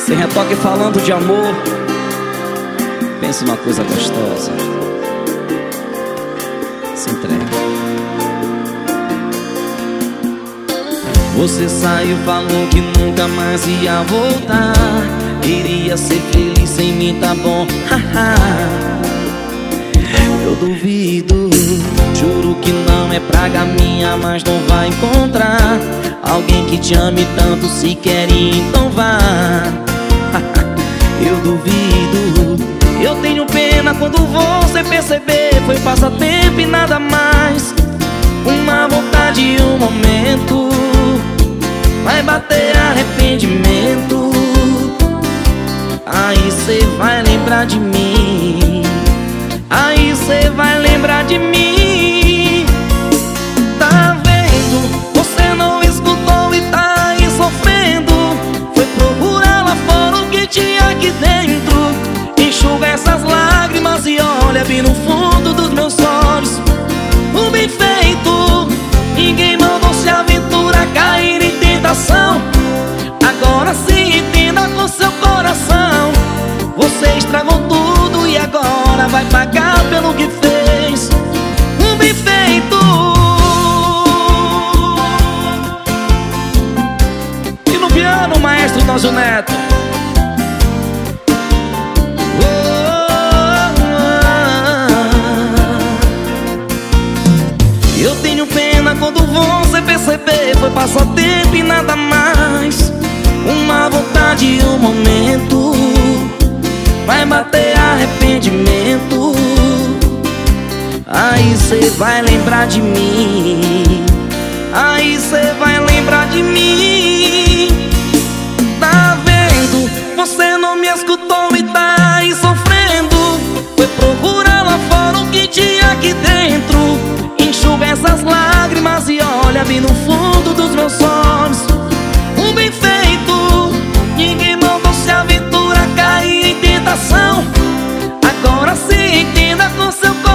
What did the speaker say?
Sem retoque falando de amor. Pensa uma coisa gostosa. Se entrega. Você saiu, falou que nunca mais ia voltar. Queria ser feliz sem mim, tá bom. Eu duvido, juro que não é praga minha, mas não vai encontrar alguém que te ame tanto se quer, então vá. Eu duvido, eu tenho pena quando você perceber. Foi passatempo e nada mais, uma vontade e um momento. Vai bater arrependimento, aí cê vai lembrar de mim. Aí cê vai lembrar de mim. Tá vendo? Você não escutou e tá aí sofrendo. Foi procurar lá fora o que tinha aqui dentro. Enxuga essas lágrimas e olha bem no fundo dos meus olhos. O bem feito, ninguém mandou se aventura cair em tentação. Agora sim entenda com seu coração. Você estragou tudo e agora vai pagar pelo que fez. Um bem feito. E no piano o maestro Nosso Neto. Eu tenho pena quando você perceber. Foi passatempo e nada mais, uma vontade e um momento. Vai bater arrependimento, aí cê vai lembrar de mim. Aí cê vai lembrar de mim. Tá vendo? Você não me escutou e tá aí sofrendo. Foi procurar lá fora o que tinha aqui dentro. Enxuga essas lágrimas e olha bem no fundo dos meus olhos. Um bem feito, ninguém mandou se aventura cair em tentação. Agora se entenda com seu coração.